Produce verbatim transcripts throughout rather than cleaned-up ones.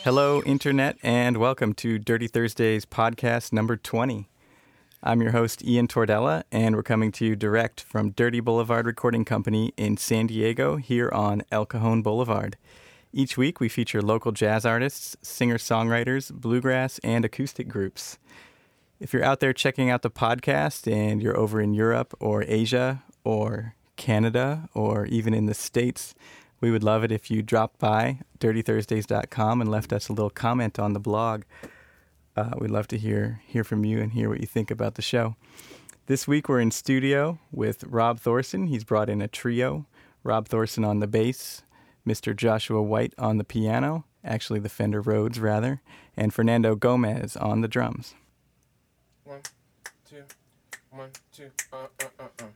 Hello, Internet, and welcome to Dirty Thursdays podcast number twenty. I'm your host, Ian Tordella, and we're coming to you direct from Dirty Boulevard Recording Company in San Diego, here on El Cajon Boulevard. Each week, we feature local jazz artists, singer-songwriters, bluegrass, and acoustic groups. If you're out there checking out the podcast and you're over in Europe or Asia or Canada or even in the States, we would love it if you dropped by dirty thursdays dot com and left us a little comment on the blog. Uh, we'd love to hear hear from you and hear what you think about the show. This week we're in studio with Rob Thorson. He's brought in a trio. Rob Thorson on the bass, Mister Joshua White on the piano, actually the Fender Rhodes rather, and Fernando Gomez on the drums. One, two, one, two, uh, uh, uh, uh.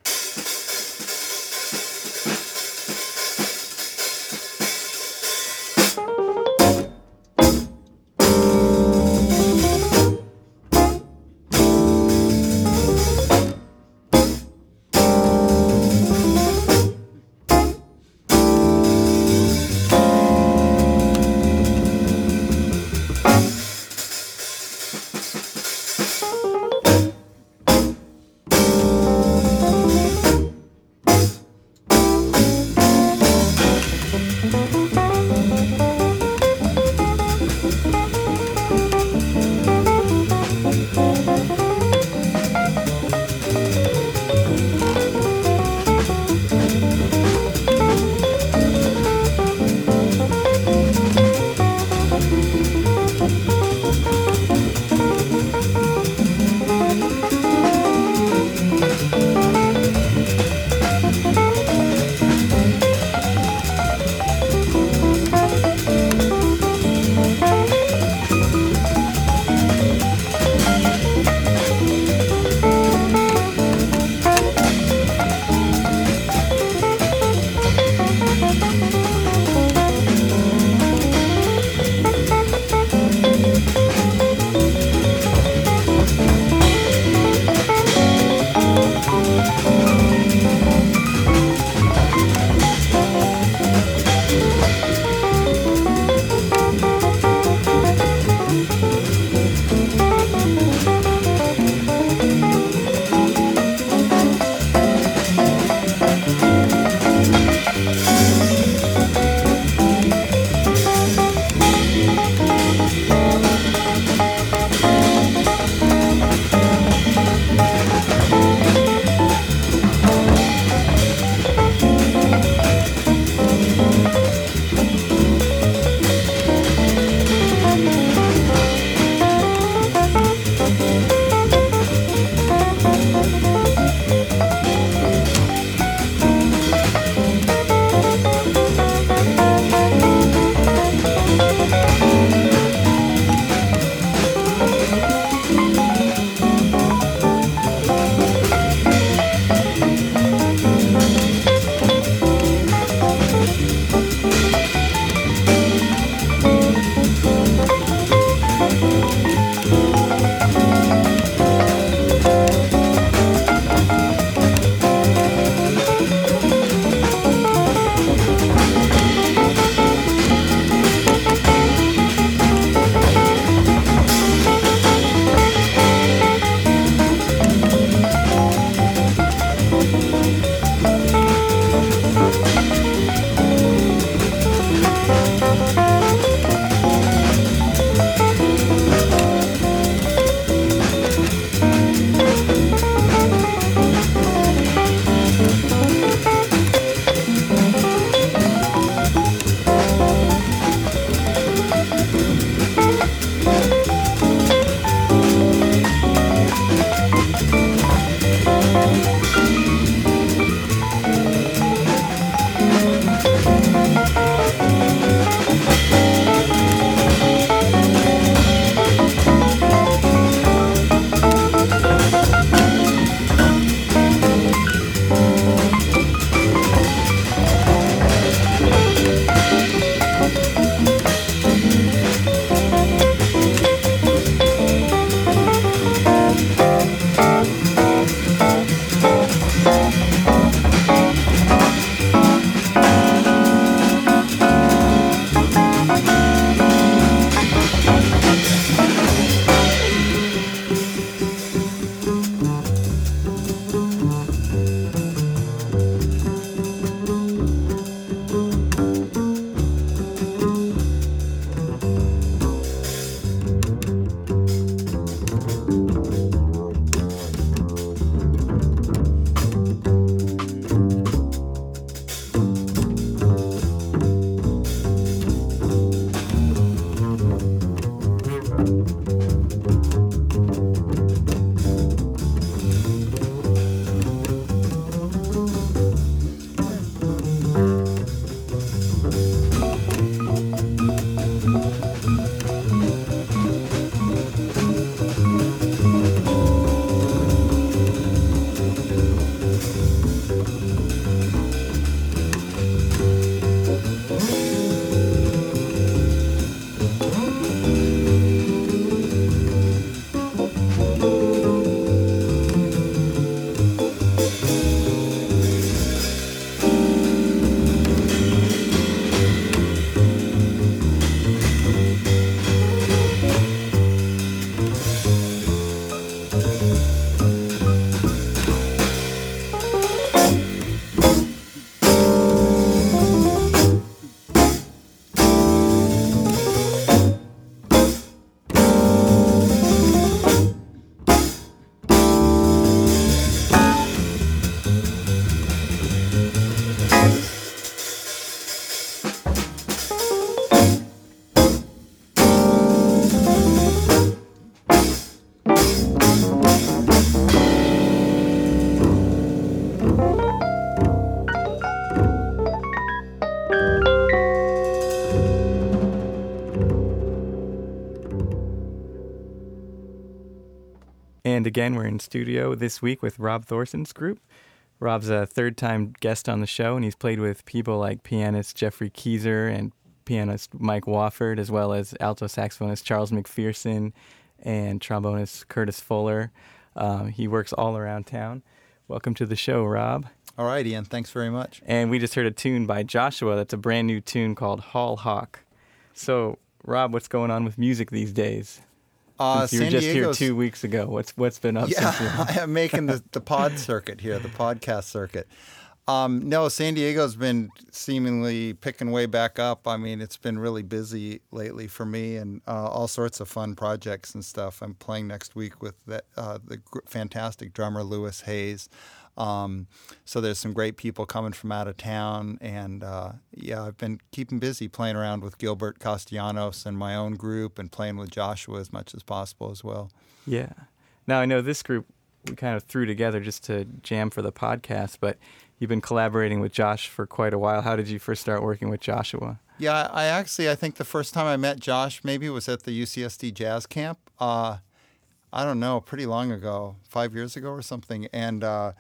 And again, we're in studio this week with Rob Thorson's group. Rob's a third-time guest on the show, and he's played with people like pianist Jeffrey Keyser and pianist Mike Wofford, as well as alto saxophonist Charles McPherson and trombonist Curtis Fuller. Um, he works all around town. Welcome to the show, Rob. All right, Ian. Thanks very much. And we just heard a tune by Joshua. That's a brand new tune called Hall Hawk. So, Rob, what's going on with music these days? Uh, Since you were San just Diego's, here two weeks ago. What's what's been up yeah, since then? I'm making the, the pod circuit here, the podcast circuit. Um, no, San Diego's been seemingly picking way back up. I mean, it's been really busy lately for me, and uh, all sorts of fun projects and stuff. I'm playing next week with the, uh, the gr- fantastic drummer Lewis Hayes. Um, so there's some great people coming from out of town, and uh, yeah, I've been keeping busy playing around with Gilbert Castellanos and my own group, and playing with Joshua as much as possible as well. Yeah. Now, I know this group we kind of threw together just to jam for the podcast, but you've been collaborating with Josh for quite a while. How did you first start working with Joshua? Yeah, I actually, I think the first time I met Josh maybe was at the U C S D Jazz Camp. Uh, I don't know, pretty long ago, five years ago or something, and uh,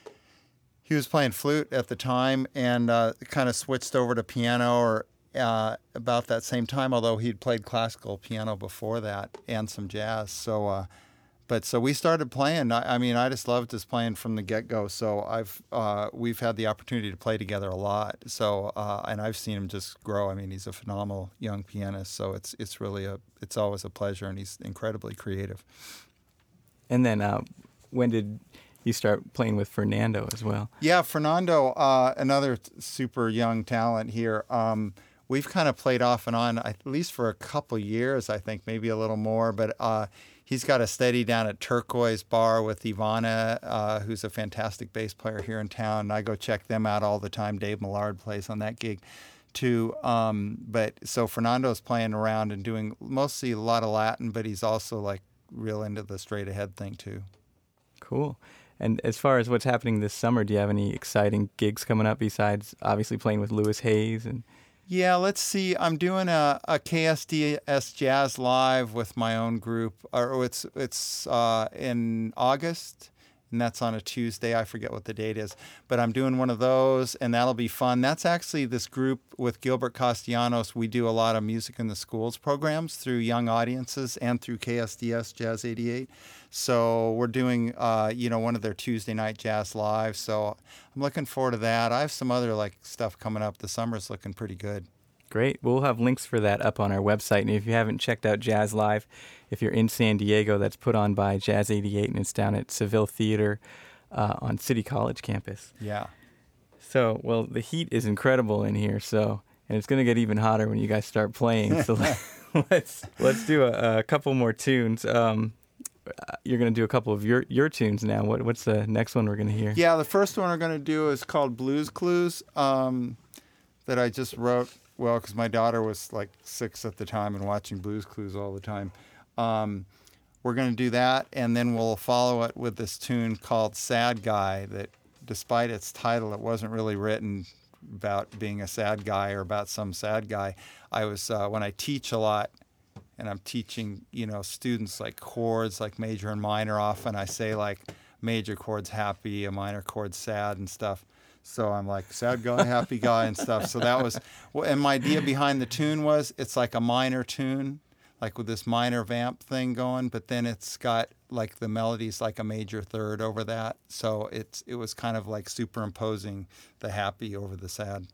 he was playing flute at the time, and uh, kind of switched over to piano or uh, about that same time, although he'd played classical piano before that and some jazz. So, uh, but so we started playing. I, I mean, I just loved his playing from the get-go. So I've uh, we've had the opportunity to play together a lot. So uh, and I've seen him just grow. I mean, he's a phenomenal young pianist. So it's it's really a it's always a pleasure, and he's incredibly creative. And then uh, when did you start playing with Fernando as well? Yeah, Fernando, uh, another t- super young talent here. Um, we've kind of played off and on, at least for a couple years, I think, maybe a little more. But uh, he's got a steady down at Turquoise Bar with Ivana, uh, who's a fantastic bass player here in town. And I go check them out all the time. Dave Millard plays on that gig too. Um, but so Fernando's playing around and doing mostly a lot of Latin, but he's also like real into the straight ahead thing too. Cool. And as far as what's happening this summer, do you have any exciting gigs coming up besides obviously playing with Lewis Hayes? And yeah, let's see. I'm doing a, a K S D S Jazz Live with my own group. Or it's it's uh, in August, and that's on a Tuesday. I forget what the date is, but I'm doing one of those, and that'll be fun. That's actually this group with Gilbert Castellanos. We do a lot of music in the schools programs through young audiences and through K S D S Jazz eighty-eight. So we're doing, uh, you know, one of their Tuesday night jazz lives. So I'm looking forward to that. I have some other like stuff coming up. The summer's looking pretty good. Great. We'll have links for that up on our website. And if you haven't checked out Jazz Live, if you're in San Diego, that's put on by Jazz eighty-eight, and it's down at Seville Theater uh, on City College campus. Yeah. So, well, the heat is incredible in here, so, and it's going to get even hotter when you guys start playing. So let's let's do a, a couple more tunes. Um, you're going to do a couple of your your tunes now. What what's the next one we're going to hear? Yeah, the first one we're going to do is called Blues Clues, um, that I just wrote. Well, because my daughter was like six at the time and watching Blues Clues all the time. Um, we're going to do that, and then we'll follow it with this tune called Sad Guy that, despite its title, it wasn't really written about being a sad guy or about some sad guy. I was, uh, when I teach a lot, and I'm teaching, you know, students like chords, like major and minor, often I say like major chord's happy, a minor chord's sad and stuff. So I'm like, sad guy, happy guy and stuff. So that was, and my idea behind the tune was it's like a minor tune, like with this minor vamp thing going, but then it's got like the melody's like a major third over that. So it's it was kind of like superimposing the happy over the sad.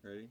Ready?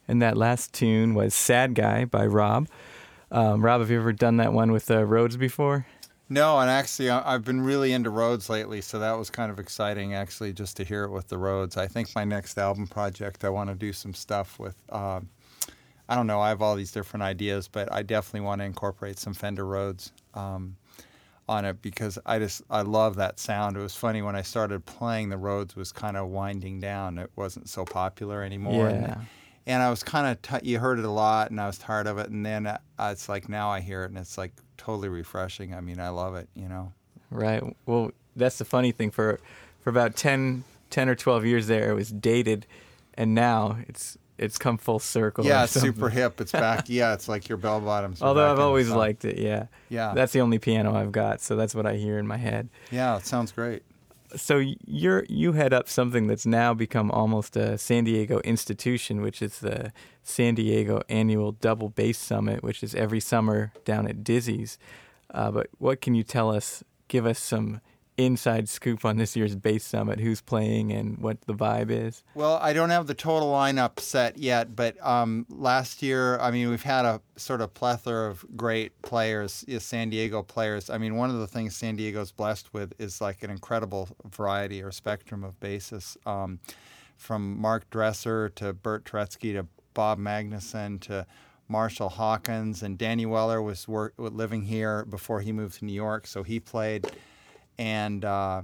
And that last tune was Sad Guy by Rob. Um, Rob, have you ever done that one with uh, Rhodes before? No, and actually, I- I've been really into Rhodes lately, so that was kind of exciting, actually, just to hear it with the Rhodes. I think my next album project, I want to do some stuff with, um, I don't know, I have all these different ideas, but I definitely want to incorporate some Fender Rhodes um, on it because I just, I love that sound. It was funny, when I started playing, the Rhodes was kind of winding down. It wasn't so popular anymore. Yeah. And, and I was kind of, t- you heard it a lot, and I was tired of it, and then uh, it's like, now I hear it, and it's like totally refreshing. I mean, I love it, you know. Right. Well, that's the funny thing. For for about ten, ten or twelve years there, it was dated, and now it's it's come full circle. Yeah, or it's something. super hip. It's back. Yeah, it's like your bell bottoms. are Although back I've in the always song. liked it, yeah. Yeah. That's the only piano I've got, so that's what I hear in my head. Yeah, it sounds great. So you're you head up something that's now become almost a San Diego institution, which is the San Diego Annual Double Bass Summit, which is every summer down at Dizzy's. Uh, but what can you tell us? Give us some inside scoop on this year's Bass Summit. Who's playing and what the vibe is? Well, I don't have the total lineup set yet, but um, last year, I mean, we've had a sort of plethora of great players, uh, San Diego players. I mean, one of the things San Diego's blessed with is like an incredible variety or spectrum of bassists, um, from Mark Dresser to Bert Turetsky to Bob Magnuson to Marshall Hawkins, and Danny Weller was work, living here before he moved to New York, so he played. And uh,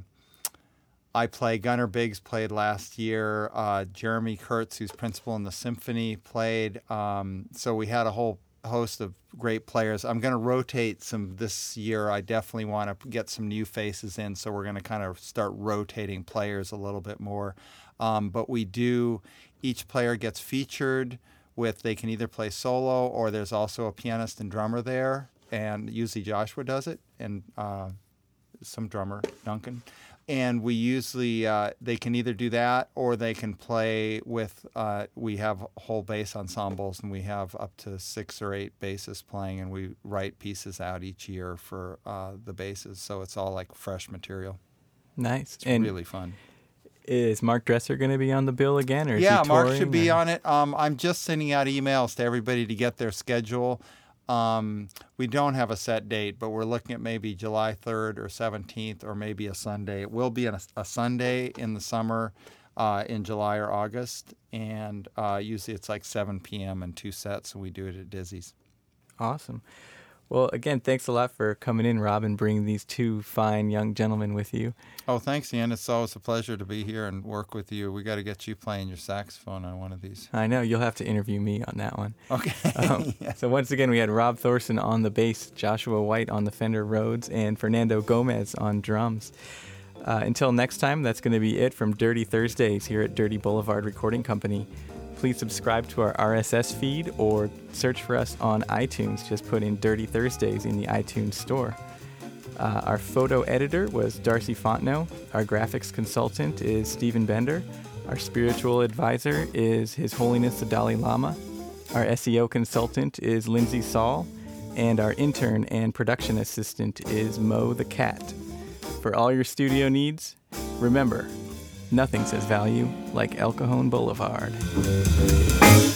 I play. Gunnar Biggs played last year. Uh, Jeremy Kurtz, who's principal in the symphony, played. Um, so we had a whole host of great players. I'm going to rotate some this year. I definitely want to get some new faces in, so we're going to kind of start rotating players a little bit more. Um, but we do, each player gets featured with, they can either play solo or there's also a pianist and drummer there, and usually Joshua does it, and uh, some drummer, Duncan. And we usually, uh, they can either do that or they can play with, uh, we have whole bass ensembles, and we have up to six or eight bassists playing, and we write pieces out each year for uh, the basses. So it's all like fresh material. Nice. It's and really fun. Is Mark Dresser going to be on the bill again? Or is Yeah, he Mark touring, should be or? on it. Um, I'm just sending out emails to everybody to get their schedule. Um, we don't have a set date, but we're looking at maybe July third or seventeenth, or maybe a Sunday. It will be a, a Sunday in the summer, uh, in July or August, and uh, usually it's like seven p.m. and two sets, and we do it at Dizzy's. Awesome. Well, again, thanks a lot for coming in, Rob, and bringing these two fine young gentlemen with you. Oh, thanks, Ian. It's always a pleasure to be here and work with you. We got to get you playing your saxophone on one of these. I know, you'll have to interview me on that one. Okay. Um, Yeah. So once again, we had Rob Thorson on the bass, Joshua White on the Fender Rhodes, and Fernando Gomez on drums. Uh, until next time, that's going to be it from Dirty Thursdays here at Dirty Boulevard Recording Company. Please subscribe to our R S S feed or search for us on iTunes. Just put in Dirty Thursdays in the iTunes store. Uh, our photo editor was Darcy Fontenot. Our graphics consultant is Stephen Bender. Our spiritual advisor is His Holiness the Dalai Lama. Our S E O consultant is Lindsay Saul. And our intern and production assistant is Mo the Cat. For all your studio needs, remember, nothing says value like El Cajon Boulevard.